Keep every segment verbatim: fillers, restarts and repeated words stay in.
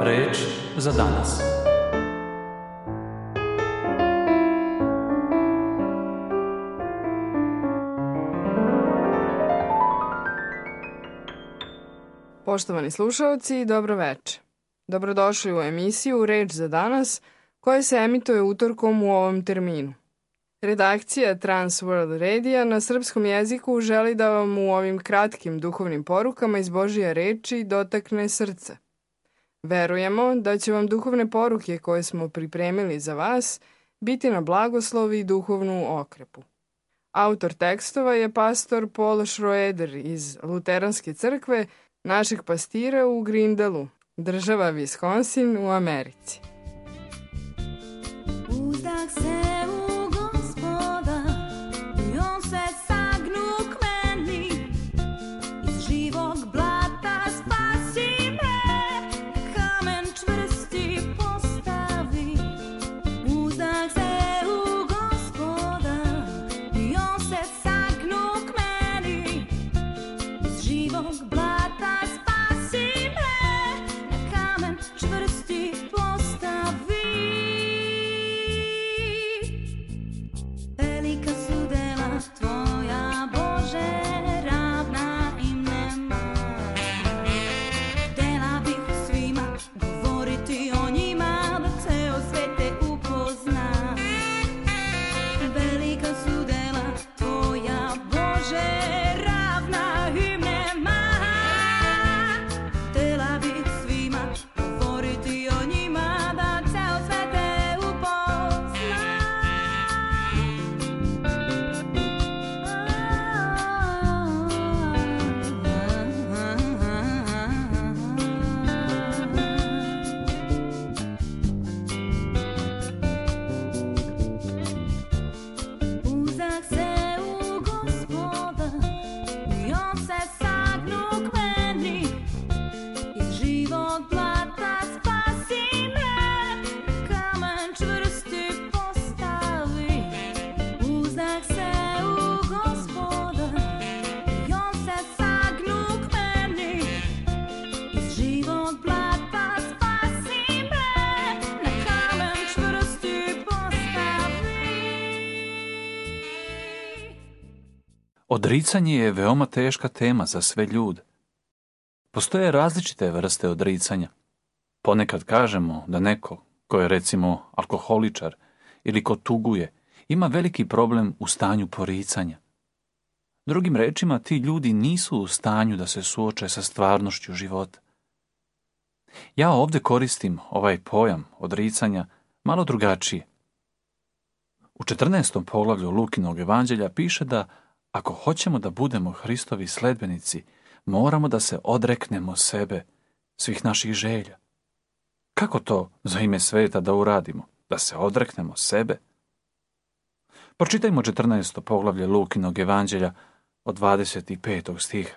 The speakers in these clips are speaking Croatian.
Reč za danas. Poštovani slušaoci, dobro veče. Dobrodošli u emisiju Reč za danas, koja se emituje utorkom u ovom terminu. Redakcija Trans World Radija na srpskom jeziku želi da vam u ovim kratkim duhovnim porukama iz Božije reči dotakne srce. Verujemo da će vam duhovne poruke koje smo pripremili za vas biti na blagoslovi i duhovnu okrepu. Autor tekstova je pastor Paul Schroeder iz Luteranske crkve, našeg pastira u Grindalu, država Wisconsin u Americi. Uzdah se u Gospoda i on se sagnu k meni, iz živog blata spasi me, kamen čvrsti postavi. Uzdah se u Gospoda i on se sagnu k meni, iz živog blata spasi me, kamen čvrsti postavi. Velika su dela Tvoja, Bože, ravna im nema. Htela bih svima govoriti o njima, da ceo svet te upozna. Velika su dela Tvoja, Bože, ravna im nema. Htela bih svima govoriti o njima, da ceo svet te upozna. Uzdah se u Gospoda i on se sagnu k meni, iz živog blata spasi me, kamen čvrsti postavi. Uzdah se u Gospoda i on se sagnu k meni, iz živog blata spasi me, na kamen čvrsti postavi. Odricanje je veoma teška tema za sve ljude. Postoje različite vrste odricanja. Ponekad kažemo da neko, ko je recimo alkoholičar ili ko tuguje, ima veliki problem u stanju poricanja. Drugim rečima, ti ljudi nisu u stanju da se suoče sa stvarnošću života. Ja ovdje koristim ovaj pojam odricanja malo drugačije. U četrnaestom poglavlju Lukinog evanđelja piše da ako hoćemo da budemo Hristovi sledbenici, moramo da se odreknemo sebe, svih naših želja. Kako to za ime sveta da uradimo? Da se odreknemo sebe? Pročitajmo četrnaesto poglavlje Lukinog evanđelja od dvadeset petog stiha.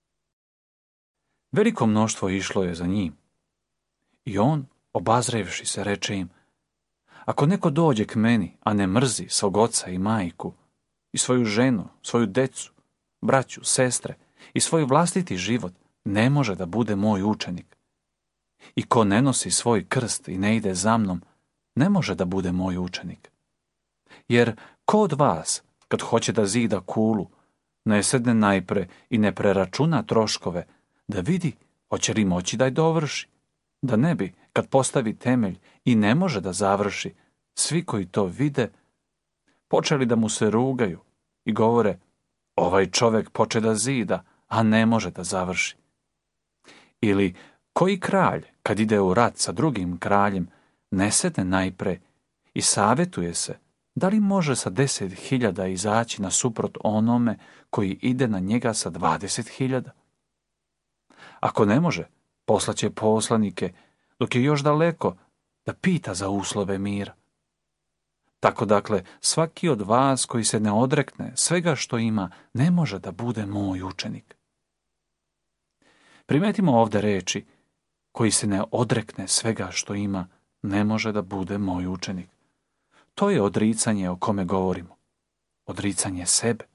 Veliko mnoštvo išlo je za njim. I on, obazrevši se, reče im: ako neko dođe k meni, a ne mrzi svog oca i majku, i svoju ženu, svoju decu, braću, sestre i svoj vlastiti život, ne može da bude moj učenik. I ko ne nosi svoj krst i ne ide za mnom, ne može da bude moj učenik. Jer ko od vas, kad hoće da zida kulu, ne sedne najpre i ne preračuna troškove, da vidi hoće li moći da je dovrši, da ne bi, kad postavi temelj i ne može da završi, svi koji to vide, počeli da mu se rugaju i govore: ovaj čovjek poče da zida, a ne može da završi. Ili koji kralj, kad ide u rat sa drugim kraljem, ne sedne najpre i savjetuje se da li može sa deset hiljada izaći nasuprot onome koji ide na njega sa dvadeset hiljada. Ako ne može, poslaće poslanike, dok je još daleko, da pita za uslove mira. Tako dakle, svaki od vas koji se ne odrekne svega što ima, ne može da bude moj učenik. Primetimo ovdje reči: koji se ne odrekne svega što ima, ne može da bude moj učenik. To je odricanje o kome govorimo. Odricanje sebe.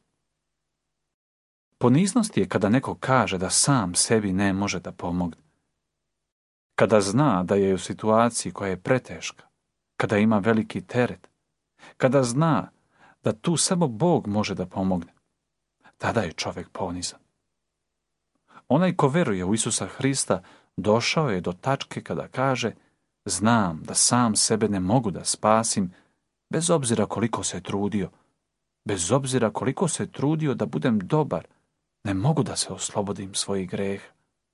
Poniznost je kada neko kaže da sam sebi ne može da pomogne. kada zna da je u situaciji koja je preteška, kada ima veliki teret, kada zna da tu samo Bog može da pomogne, tada je čovjek ponizan. Onaj ko veruje u Isusa Hrista došao je do tačke kada kaže: znam da sam sebe ne mogu da spasim, bez obzira koliko se trudio, bez obzira koliko se trudio da budem dobar, ne mogu da se oslobodim svojih greha.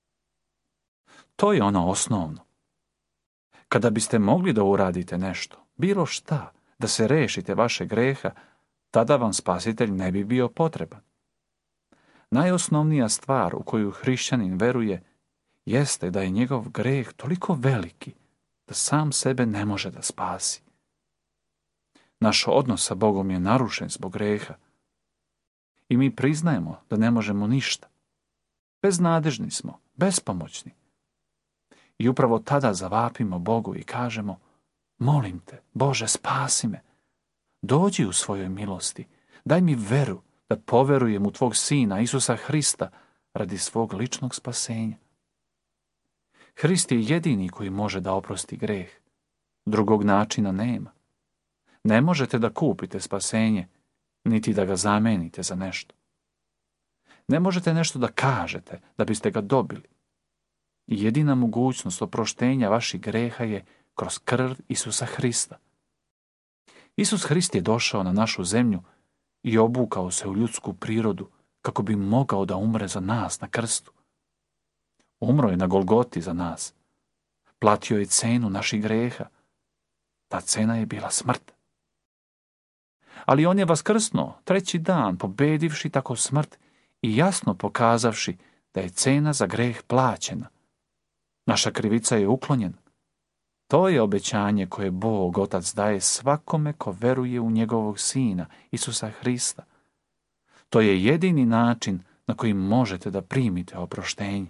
To je ono osnovno. Kada biste mogli da uradite nešto, bilo šta, da se rešite vaše greha, tada vam spasitelj ne bi bio potreban. Najosnovnija stvar u koju hrišćanin veruje jeste da je njegov greh toliko veliki da sam sebe ne može da spasi. Naš odnos sa Bogom je narušen zbog greha i mi priznajemo da ne možemo ništa. Beznadežni smo, bespomoćni. I upravo tada zavapimo Bogu i kažemo: molim te, Bože, spasi me. Dođi u svojoj milosti, daj mi veru da poverujem u tvog Sina, Isusa Hrista, radi svog ličnog spasenja. Hrist je jedini koji može da oprosti greh. Drugog načina nema. Ne možete da kupite spasenje, niti da ga zamenite za nešto. Ne možete nešto da kažete da biste ga dobili. Jedina mogućnost oproštenja vaših greha je kroz krv Isusa Hrista. Isus Hrist je došao na našu zemlju i obukao se u ljudsku prirodu kako bi mogao da umre za nas na krstu. Umro je na Golgoti za nas. Platio je cenu naših greha. Ta cena je bila smrt. Ali on je vaskrsnuo treći dan, pobedivši tako smrt i jasno pokazavši da je cena za greh plaćena. Naša krivica je uklonjena. To je obećanje koje Bog Otac daje svakome ko veruje u njegovog Sina, Isusa Hrista. To je jedini način na koji možete da primite oproštenje.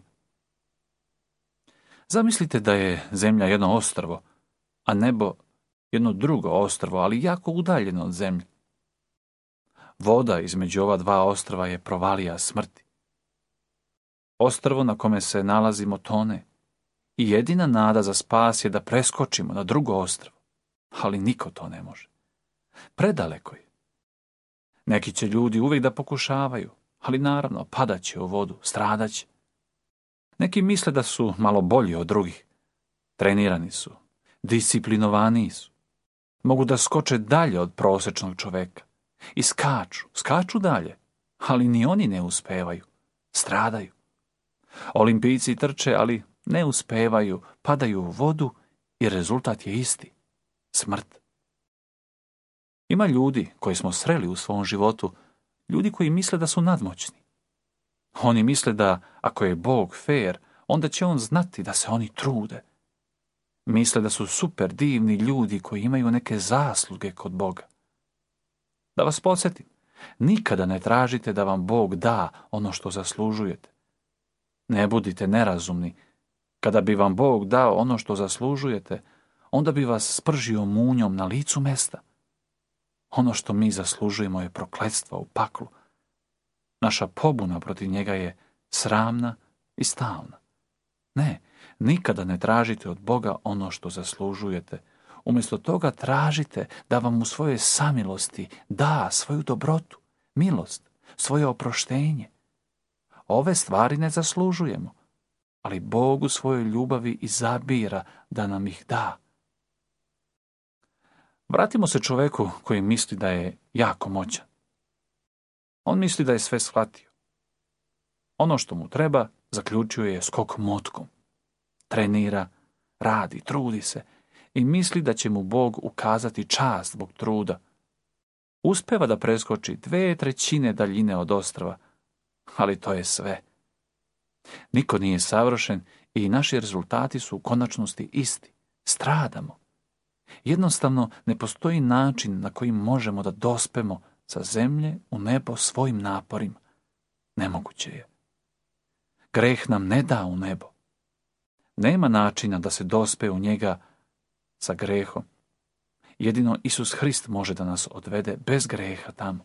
Zamislite da je zemlja jedno ostrvo, a nebo jedno drugo ostrvo, ali jako udaljeno od zemlje. Voda između ova dva ostrva je provalija smrti. Ostrvo na kome se nalazimo tone i jedina nada za spas je da preskočimo na drugo ostrvo, ali niko to ne može. Predaleko je. Neki će ljudi uvijek da pokušavaju, ali naravno padaće u vodu, stradaće. Neki misle da su malo bolji od drugih. Trenirani su, disciplinovaniji su. Mogu da skoče dalje od prosječnog čoveka. I skaču, skaču dalje, ali ni oni ne uspevaju, stradaju. Olimpijci trče, ali ne uspevaju, padaju u vodu i rezultat je isti, smrt. Ima ljudi koji smo sreli u svom životu, ljudi koji misle da su nadmoćni. Oni misle da ako je Bog fair, onda će on znati da se oni trude. Misle da su super divni ljudi koji imaju neke zasluge kod Boga. Da vas podsjetim, nikada ne tražite da vam Bog da ono što zaslužujete. Ne budite nerazumni. Kada bi vam Bog dao ono što zaslužujete, onda bi vas spržio munjom na licu mesta. Ono što mi zaslužujemo je prokletstvo u paklu. Naša pobuna protiv njega je sramna i stalna. Ne, nikada ne tražite od Boga ono što zaslužujete. Umjesto toga tražite da vam u svojoj samilosti da svoju dobrotu, milost, svoje oproštenje. Ove stvari ne zaslužujemo, ali Bog u svojoj ljubavi izabira da nam ih da. Vratimo se čoveku koji misli da je jako moćan. On misli da je sve shvatio. Ono što mu treba, zaključio je skok motkom. Trenira, radi, trudi se i misli da će mu Bog ukazati čast zbog truda. Uspeva da preskoči dve trećine daljine od ostrva, ali to je sve. Niko nije savršen i naši rezultati su u konačnosti isti. Stradamo. Jednostavno ne postoji način na koji možemo da dospemo sa zemlje u nebo svojim naporima. Nemoguće je. Greh nam ne da u nebo. Nema načina da se dospe u njega sa grehom. Jedino Isus Hrist može da nas odvede bez greha tamo.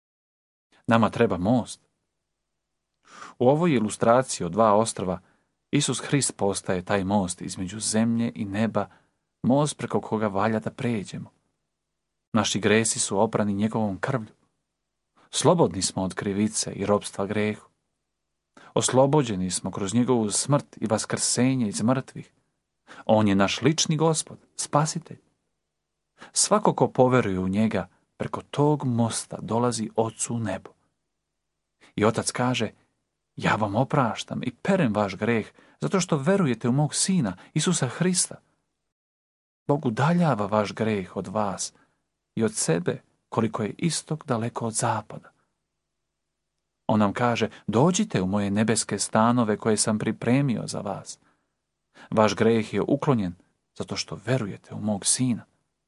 Nama treba most. U ovoj ilustraciji o dva ostrva Isus Hrist postaje taj most između zemlje i neba, most preko koga valja da pređemo. Naši gresi su oprani njegovom krvlju. Slobodni smo od krivice i ropstva grehu. Oslobođeni smo kroz njegovu smrt i vaskrsenje iz mrtvih. On je naš lični Gospod, spasitelj. Svako ko poveruje u njega, preko tog mosta dolazi Ocu u nebo. I Otac kaže, ja vam opraštam i perem vaš greh, zato što verujete u mog Sina, Isusa Hrista. Bog udaljava vaš greh od vas i od sebe, koliko je istok daleko od zapada. On nam kaže, dođite u moje nebeske stanove koje sam pripremio za vas. Vaš greh je uklonjen zato što verujete u mog Sina.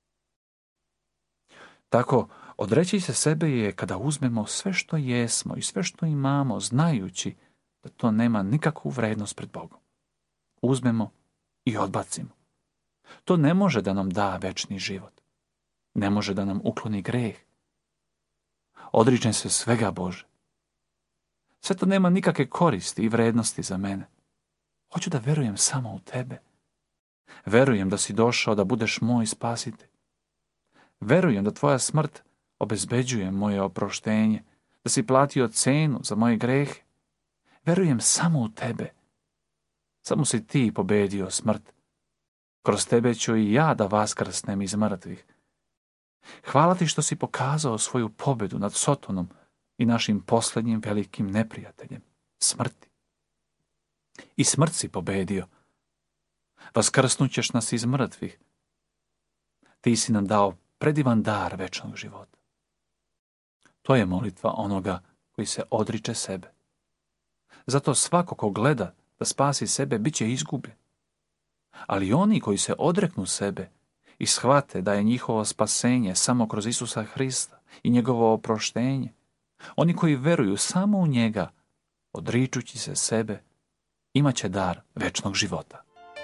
Tako, odreći se sebe je kada uzmemo sve što jesmo i sve što imamo, znajući da to nema nikakvu vrednost pred Bogom. Uzmemo i odbacimo. To ne može da nam da večni život. Ne može da nam ukloni greh. Odričem se svega, Bože. Sve to nema nikakve koristi i vrednosti za mene. Hoću da verujem samo u Tebe. Verujem da si došao da budeš moj spasitelj. Verujem da Tvoja smrt obezbeđuje moje oproštenje, da si platio cenu za moje grehe. Verujem samo u Tebe. Samo si Ti pobedio smrt. Kroz Tebe ću i ja da vaskrsnem iz mrtvih. Hvala Ti što si pokazao svoju pobedu nad Sotonom i našim posljednjim velikim neprijateljem, smrti. I smrt si pobedio. Vaskrsnućeš nas iz mrtvih. Ti si nam dao predivan dar večnog života. To je molitva onoga koji se odriče sebe. Zato svako ko gleda da spasi sebe, bit će izgubljen. Ali oni koji se odreknu sebe i shvate da je njihovo spasenje samo kroz Isusa Hrista i njegovo oproštenje, oni koji veruju samo u njega, odričući se sebe, imat će dar večnog života.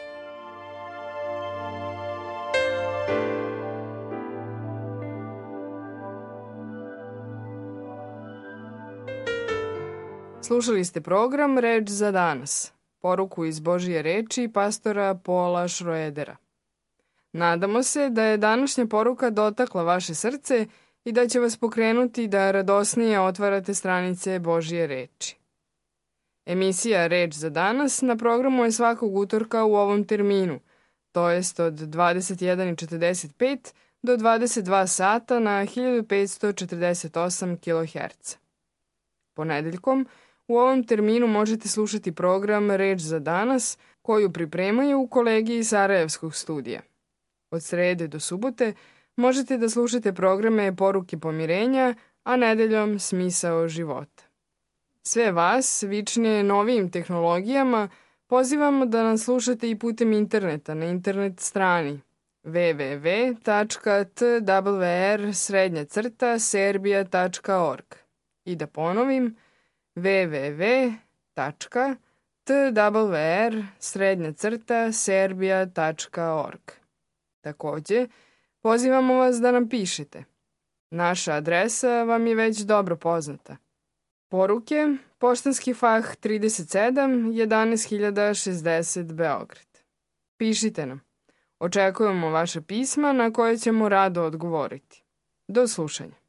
Slušali ste program Reč za danas, poruku iz Božije reči pastora Paula Schroedera. Nadamo se da je današnja poruka dotakla vaše srce i da će vas pokrenuti da radosnije otvarate stranice Božije reči. Emisija Reč za danas na programu je svakog utorka u ovom terminu, to jest od dvadeset jedan četrdeset pet do dvadeset dva sata na hiljadu petsto četrdeset osam kiloherca. Ponedeljkom u ovom terminu možete slušati program Reč za danas koju pripremaju u kolegiji Sarajevskog studija. Od srede do subote možete da slušate programe Poruke pomirenja, a nedeljom Smisao života. Sve vas, vičnije novijim tehnologijama, pozivamo da nas slušate i putem interneta na internet strani w w w tačka t w r srednja crta serbia tačka org i da ponovim w w w tačka t w r srednja crta serbia tačka org. Takođe, pozivamo vas da nam pišete. Naša adresa vam je već dobro poznata. Poruke, Poštanski fah trideset sedam, jedanaest hiljada šezdeset Beograd. Pišite nam. Očekujemo vaše pisma na koje ćemo rado odgovoriti. Do slušanja.